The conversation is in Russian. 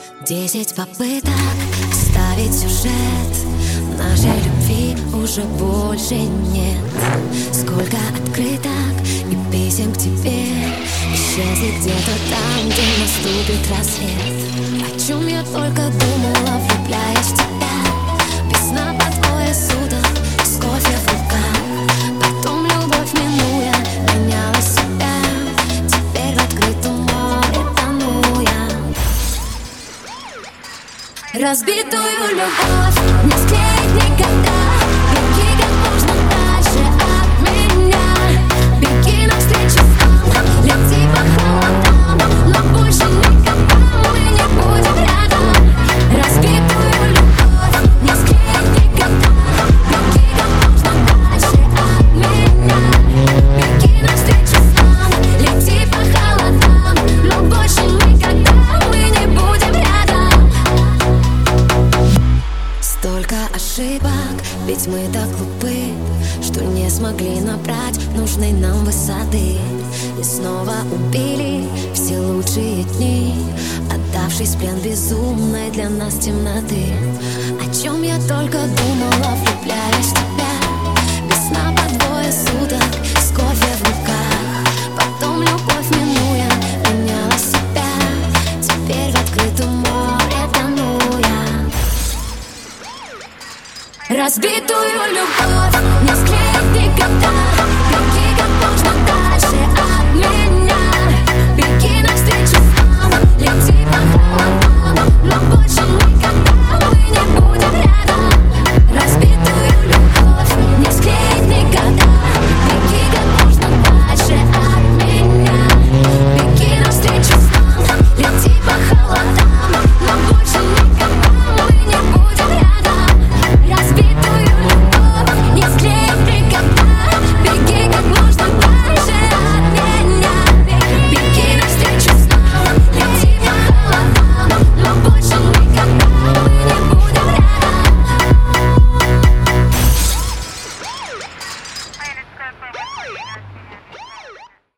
10 попыток вставить сюжет. Нашей любви уже больше нет. Сколько открыток и писем к тебе исчезли где-то там, где наступит рассвет. О чем я только думала, влюбляясь в тебя. Без сна по двое суток, с кофе в руках. Потом любовь минуя, меняла себя. Теперь в открытом море тону я. Разбитую любовь не склеить никогда. Беги как можно дальше от меня. Беги навстречу нам, лети по холодам, но больше никогда мы не будем рядом. Разбитую любовь не склеить никогда. Беги как можно дальше от меня. Беги навстречу нам, лети по холодам, но больше никогда мы не будем рядом. Столько ошибок, ведь мы так глупы, что не смогли набрать нужной нам высоты. И снова убили все лучшие дни, отдавшись в плен безумной для нас темноты. О чем я только думала, влюбляясь в тебя. Без сна по двое суток, с кофе в руках. Потом любовь минуя, меняла себя. Теперь в открытом море тону я. Разбитую любовь не склеить никогда.